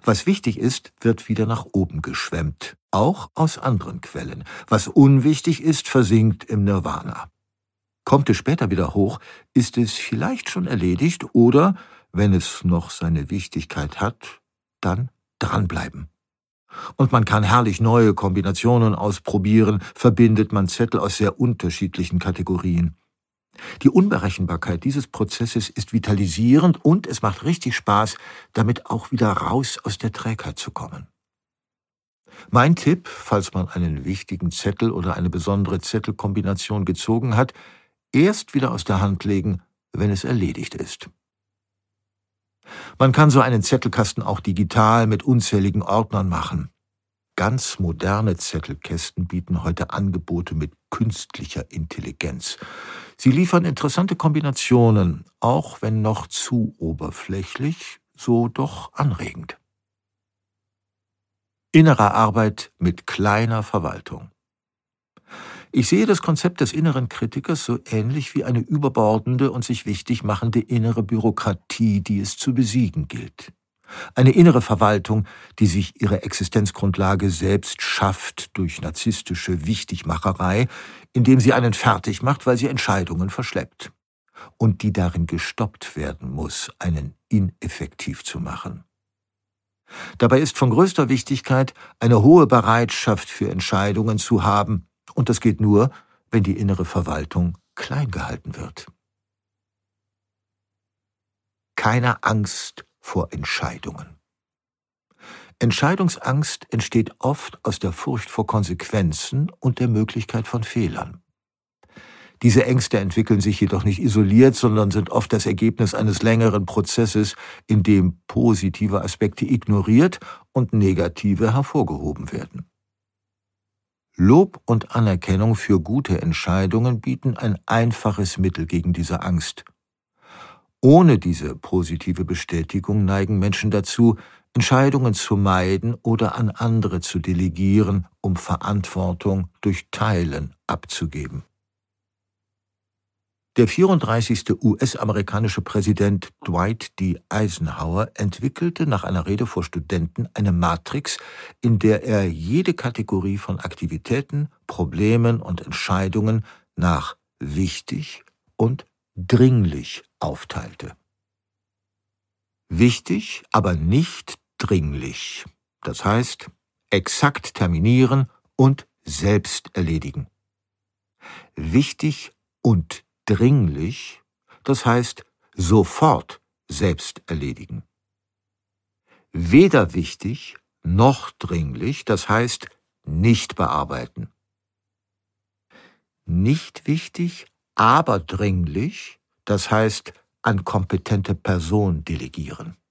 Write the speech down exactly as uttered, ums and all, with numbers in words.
Was wichtig ist, wird wieder nach oben geschwemmt, auch aus anderen Quellen. Was unwichtig ist, versinkt im Nirvana. Kommt es später wieder hoch, ist es vielleicht schon erledigt oder, wenn es noch seine Wichtigkeit hat, dann dranbleiben. Und man kann herrlich neue Kombinationen ausprobieren, verbindet man Zettel aus sehr unterschiedlichen Kategorien. Die Unberechenbarkeit dieses Prozesses ist vitalisierend und es macht richtig Spaß, damit auch wieder raus aus der Trägheit zu kommen. Mein Tipp, falls man einen wichtigen Zettel oder eine besondere Zettelkombination gezogen hat, erst wieder aus der Hand legen, wenn es erledigt ist. Man kann so einen Zettelkasten auch digital mit unzähligen Ordnern machen. Ganz moderne Zettelkästen bieten heute Angebote mit künstlicher Intelligenz. Sie liefern interessante Kombinationen, auch wenn noch zu oberflächlich, so doch anregend. Innere Arbeit mit kleiner Verwaltung. Ich sehe das Konzept des inneren Kritikers so ähnlich wie eine überbordende und sich wichtig machende innere Bürokratie, die es zu besiegen gilt. Eine innere Verwaltung, die sich ihre Existenzgrundlage selbst schafft durch narzisstische Wichtigmacherei, indem sie einen fertig macht, weil sie Entscheidungen verschleppt. Und die darin gestoppt werden muss, einen ineffektiv zu machen. Dabei ist von größter Wichtigkeit, eine hohe Bereitschaft für Entscheidungen zu haben, und das geht nur, wenn die innere Verwaltung klein gehalten wird. Keine Angst vor Entscheidungen. Entscheidungsangst entsteht oft aus der Furcht vor Konsequenzen und der Möglichkeit von Fehlern. Diese Ängste entwickeln sich jedoch nicht isoliert, sondern sind oft das Ergebnis eines längeren Prozesses, in dem positive Aspekte ignoriert und negative hervorgehoben werden. Lob und Anerkennung für gute Entscheidungen bieten ein einfaches Mittel gegen diese Angst. Ohne diese positive Bestätigung neigen Menschen dazu, Entscheidungen zu meiden oder an andere zu delegieren, um Verantwortung durch Teilen abzugeben. Der vierunddreißigste U S-amerikanische Präsident Dwight D. Eisenhower entwickelte nach einer Rede vor Studenten eine Matrix, in der er jede Kategorie von Aktivitäten, Problemen und Entscheidungen nach wichtig und dringlich aufteilte. Wichtig, aber nicht dringlich. Das heißt, exakt terminieren und selbst erledigen. Wichtig und dringlich, das heißt, sofort selbst erledigen. Weder wichtig noch dringlich, das heißt, nicht bearbeiten. Nicht wichtig, aber dringlich, das heißt, an kompetente Person delegieren.